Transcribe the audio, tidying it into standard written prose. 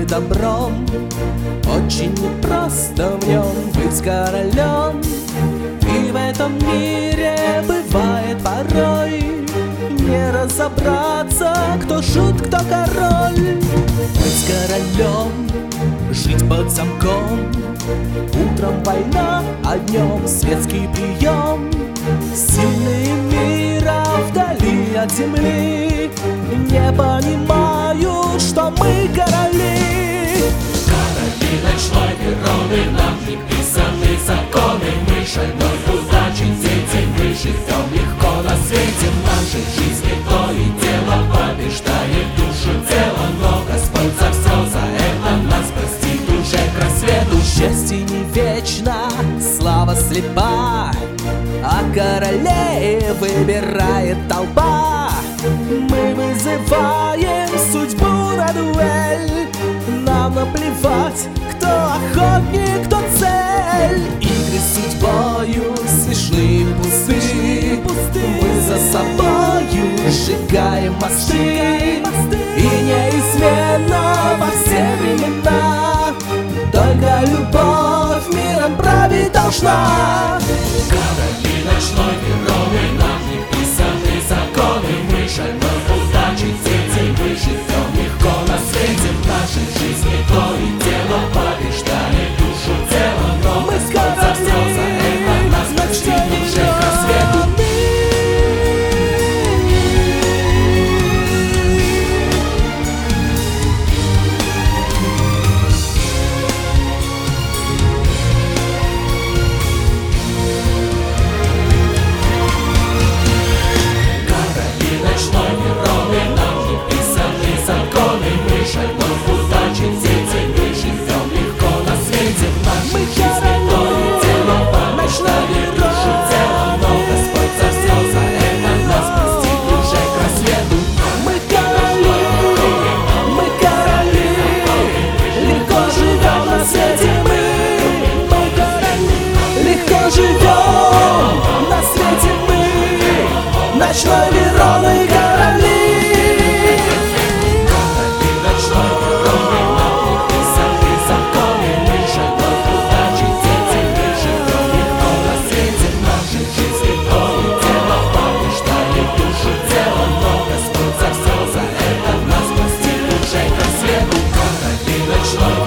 и добром. Очень непросто в нем быть королем. И в этом мире бывает порой не разобраться, кто шут, кто король. Быть королем, жить под замком. Утром война, а днем светский прием. Сильные мира вдали от земли не понимают, что мы короли. Короли ночной Вероны, нам не писаны законы. Мы шальной удачи дети, мы живем легко на свете. В нашей жизни то и дело побеждает душу тело. Но Господь за все, за это нас простит уже к рассвету. Счастье не вечно, слава слепа, а королей выбирает толпа. Мы вызываем судьбу на дуэль. Нам наплевать, кто охотник, кто цель. Игры с судьбою смешные, пустые. Мы за собою сжигаем мосты. И неизменно во все времена только любовь миром править должна. Короли ночной Вероны, нам не писаны законы. Мы шальной удачи дети, мы живем легко на свете. В нашей жизни то и дело побеждает душу тело. Но Мы Господь за все, за это нас простит уже к рассвету. Ночной Вероны короли. Короли ночной Вероны, нам не писаны законы. Мы шальной удачи дети, мы живем легко на свете. В нашей жизни то и дело побеждает душу тело. Но Господь за все, за это нас простит уже к рассвету. Короли ночной